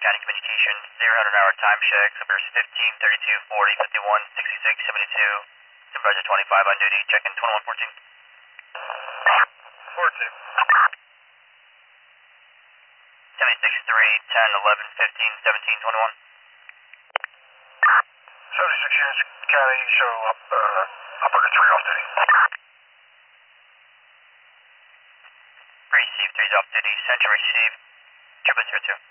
County Communication, 0-hour time check, numbers 15, 32, 40, 51, 66, 72. Supervisor 25 on duty, check-in 2114. 14. 76, 3, 10, 11, 15, 17, 21. 76 units, County, show up, upper 3 off duty. Receive 3's off duty, Central receive, 002.